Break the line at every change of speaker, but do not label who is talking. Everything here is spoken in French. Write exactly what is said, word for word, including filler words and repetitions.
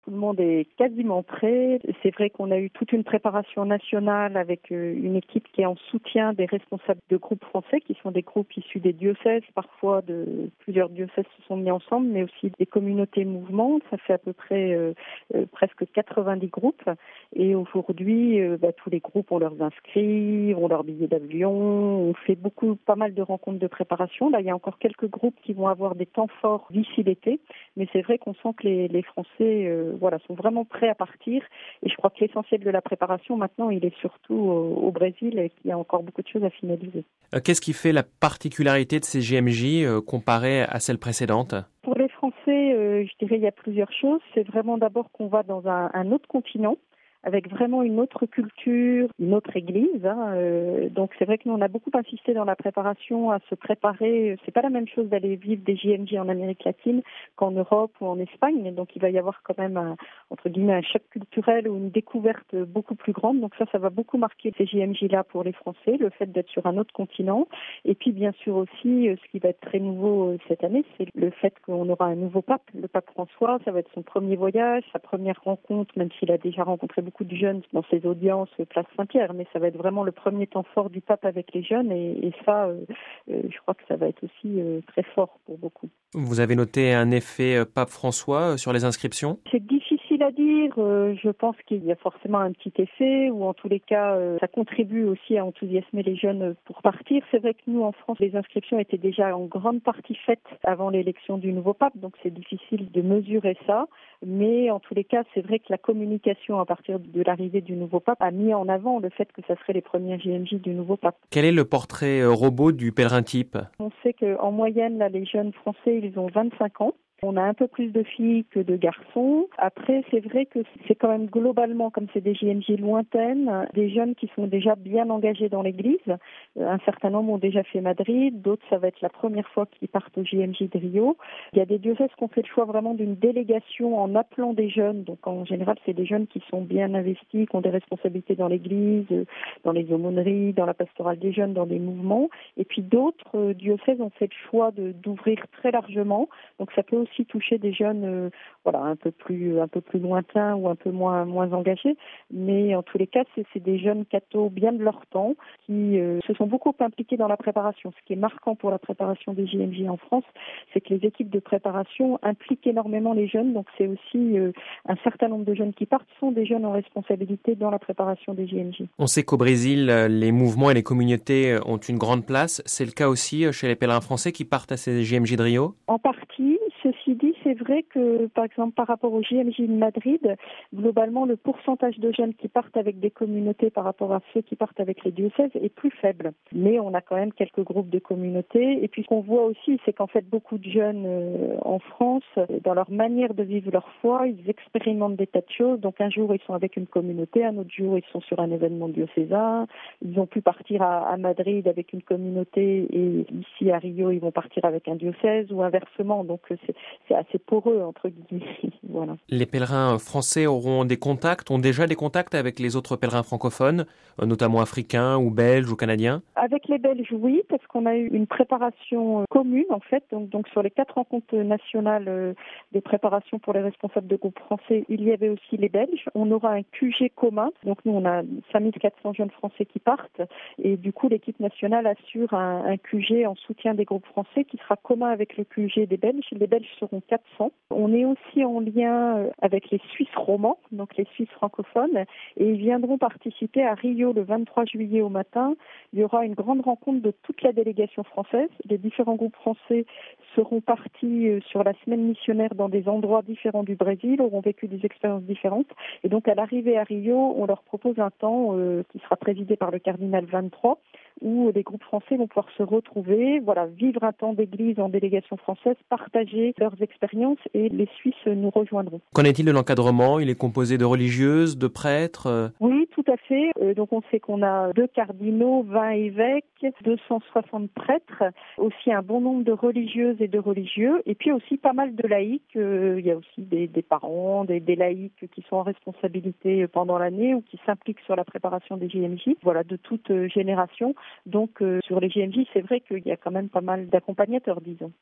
Tout le monde est quasiment prêt. C'est vrai qu'on a eu toute une préparation nationale avec une équipe qui est en soutien des responsables de groupes français, qui sont des groupes issus des diocèses. Parfois, de plusieurs diocèses se sont mis ensemble, mais aussi des communautés mouvements. Ça fait à peu près euh, euh, presque quatre-vingt-dix groupes. Et aujourd'hui, euh, bah, tous les groupes ont leurs inscrits, ont leurs billets d'avion. On fait beaucoup, pas mal de rencontres de préparation. Là, il y a encore quelques groupes qui vont avoir des temps forts d'ici l'été. Mais c'est vrai qu'on sent que les, les Français euh, voilà, sont vraiment prêts à partir. Et je crois que l'essentiel de la préparation, maintenant, il est surtout au, au Brésil et qu'il y a encore beaucoup de choses à finaliser.
Euh, qu'est-ce qui fait la particularité de ces J M J euh, comparée à celles précédentes ?
Pour les Français, euh, je dirais il y a plusieurs choses. C'est vraiment d'abord qu'on va dans un, un autre continent, avec vraiment une autre culture, une autre église. Hein. Euh, donc c'est vrai que nous on a beaucoup insisté dans la préparation à se préparer. C'est pas la même chose d'aller vivre des J M J en Amérique latine qu'en Europe ou en Espagne. Donc il va y avoir quand même un, entre guillemets un choc culturel ou une découverte beaucoup plus grande. Donc ça, ça va beaucoup marquer ces J M J-là pour les Français, le fait d'être sur un autre continent. Et puis bien sûr aussi, ce qui va être très nouveau cette année, c'est le fait qu'on aura un nouveau pape, le pape François. Ça va être son premier voyage, sa première rencontre, même s'il a déjà rencontré beaucoup de jeunes dans ses audiences Place Saint-Pierre, mais ça va être vraiment le premier temps fort du pape avec les jeunes et, et ça, euh, euh, je crois que ça va être aussi euh, très fort pour beaucoup.
Vous avez noté un effet pape François sur les inscriptions ?
C'est difficile à dire. Euh, je pense qu'il y a forcément un petit effet, ou en tous les cas, euh, ça contribue aussi à enthousiasmer les jeunes pour partir. C'est vrai que nous, en France, les inscriptions étaient déjà en grande partie faites avant l'élection du nouveau pape, donc c'est difficile de mesurer ça. Mais en tous les cas, c'est vrai que la communication à partir de l'arrivée du nouveau pape a mis en avant le fait que ça serait les premières J M J du nouveau pape.
Quel est le portrait robot du pèlerin type ?
On sait qu'en moyenne, là, les jeunes français, ils ont vingt-cinq ans. On a un peu plus de filles que de garçons. Après, c'est vrai que c'est quand même globalement, comme c'est des J M J lointaines, des jeunes qui sont déjà bien engagés dans l'église. Un certain nombre ont déjà fait Madrid, d'autres, ça va être la première fois qu'ils partent au J M J de Rio. Il y a des diocèses qui ont fait le choix vraiment d'une délégation en appelant des jeunes. Donc en général, c'est des jeunes qui sont bien investis, qui ont des responsabilités dans l'église, dans les aumôneries, dans la pastorale des jeunes, dans des mouvements. Et puis d'autres diocèses ont fait le choix de, d'ouvrir très largement. Donc ça peut aussi aussi toucher des jeunes euh, voilà, un peu plus un peu plus lointains ou un peu moins moins engagés, mais en tous les cas c'est, c'est des jeunes cathos bien de leur temps qui euh, se sont beaucoup impliqués dans la préparation. Ce qui est marquant pour la préparation des J M J en France, c'est que les équipes de préparation impliquent énormément les jeunes, donc c'est aussi euh, un certain nombre de jeunes qui partent sont des jeunes en responsabilité dans la préparation des J M J.
On sait qu'au Brésil, les mouvements et les communautés ont une grande place. C'est le cas aussi chez les pèlerins français qui partent à ces J M J de Rio ?
En partie. Ceci dit, c'est vrai que, par exemple, par rapport au J M J de Madrid, globalement, le pourcentage de jeunes qui partent avec des communautés par rapport à ceux qui partent avec les diocèses est plus faible. Mais on a quand même quelques groupes de communautés. Et puis, ce qu'on voit aussi, c'est qu'en fait, beaucoup de jeunes euh, en France, dans leur manière de vivre leur foi, ils expérimentent des tas de choses. Donc, un jour, ils sont avec une communauté, un autre jour, ils sont sur un événement diocésain. Ils ont pu partir à, à Madrid avec une communauté et ici, à Rio, ils vont partir avec un diocèse ou inversement. Donc, c'est C'est assez poreux, entre guillemets. Voilà.
Les pèlerins français auront des contacts, ont déjà des contacts avec les autres pèlerins francophones, notamment africains ou belges ou canadiens ?
Avec les Belges, oui, parce qu'on a eu une préparation commune, en fait. Donc, donc sur les quatre rencontres nationales euh, des préparations pour les responsables de groupes français, il y avait aussi les Belges. On aura un Q G commun. Donc, nous, on a cinq mille quatre cents jeunes français qui partent. Et du coup, l'équipe nationale assure un, un Q G en soutien des groupes français qui sera commun avec le Q G des Belges. Les Belges seront quatre cents. On est aussi en lien avec les Suisses romans, donc les Suisses francophones, et ils viendront participer à Rio le vingt-trois juillet au matin. Il y aura une grande rencontre de toute la délégation française. Les différents groupes français seront partis sur la semaine missionnaire dans des endroits différents du Brésil, auront vécu des expériences différentes. Et donc, à l'arrivée à Rio, on leur propose un temps euh, qui sera présidé par le cardinal vingt-trois, où les groupes français vont pouvoir se retrouver, voilà, vivre un temps d'église en délégation française, partager leurs expériences et les Suisses nous rejoindront.
Qu'en est-il de l'encadrement ? Il est composé de religieuses, de prêtres ?
Oui, tout à fait. Euh, donc on sait qu'on a deux cardinaux, vingt évêques, deux cent soixante prêtres, aussi un bon nombre de religieuses et de religieux, et puis aussi pas mal de laïcs. Euh, il y a aussi des, des parents, des, des laïcs qui sont en responsabilité pendant l'année ou qui s'impliquent sur la préparation des J M J, voilà, de toute génération. Donc euh, sur les J M J, c'est vrai qu'il y a quand même pas mal d'accompagnateurs, disons.